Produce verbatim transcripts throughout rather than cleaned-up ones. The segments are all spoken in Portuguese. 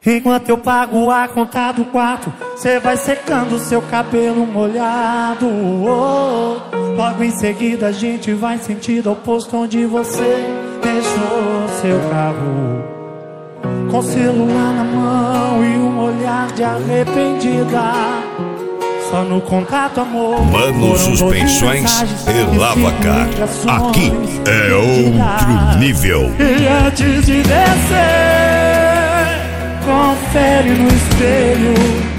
Enquanto eu pago a conta do quarto, cê vai secando seu cabelo molhado. Oh, logo em seguida a gente vai sentido ao posto onde você deixou seu carro, com o celular na mão e um olhar de arrependida. Só no contato, amor. Mano, Suspensões e Lavacar. Aqui é outro nível. E antes de descer, confere no espelho.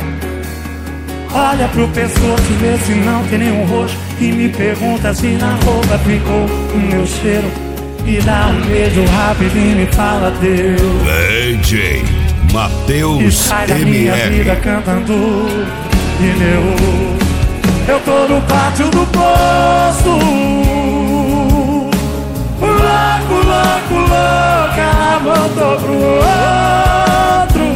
Olha pro pescoço, vê se não tem nenhum roxo. E me pergunta se na roupa ficou o meu cheiro. E dá um beijo rápido e me fala Deus. D J Matheus e sai da minha vida cantando. E meu, eu tô no pátio do posto, louco, louco, louco, ela voltou pro outro.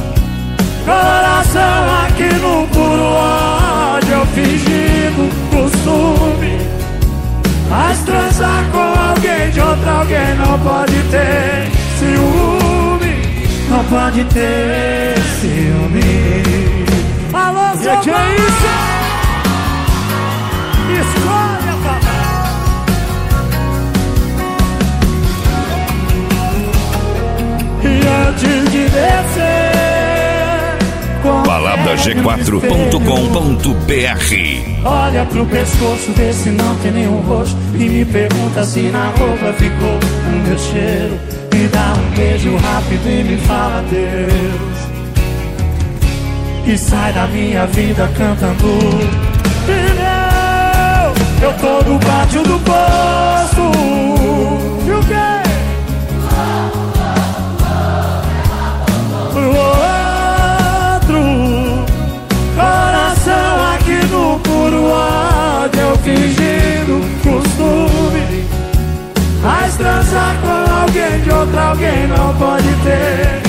Coração aqui no puro ódio, eu fingindo costume. Mas transar com alguém de outro alguém não pode ter ciúme, não pode ter ciúme. Alô, seu que é isso? Escolha, papai. E antes de descer, balada g quatro ponto com ponto b r. Olha pro pescoço, vê se não tem nenhum roxo. E me pergunta se na roupa ficou o meu cheiro. Me dá um beijo rápido e me fala Deus. E sai da minha vida cantando. E eu, eu tô no pátio do posto. E o quê? Pro outro. Coração aqui no puro ódio, eu fingindo costume. Mas transar com alguém de outro alguém não pode ter.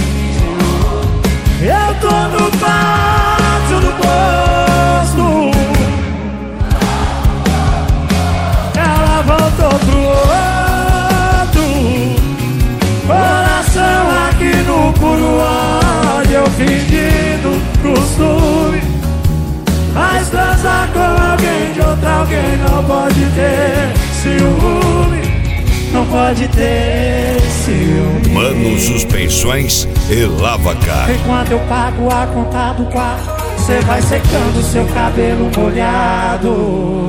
Eu tô no pátio do posto. Ela voltou pro outro. Coração aqui no puro ódio, eu fingindo costume. Mas transar com alguém de outro alguém não pode ter ciúme, não pode ter ciúme. Mano, Suspensões e Lavacar. Enquanto eu pago a conta do quarto, cê vai secando seu cabelo molhado.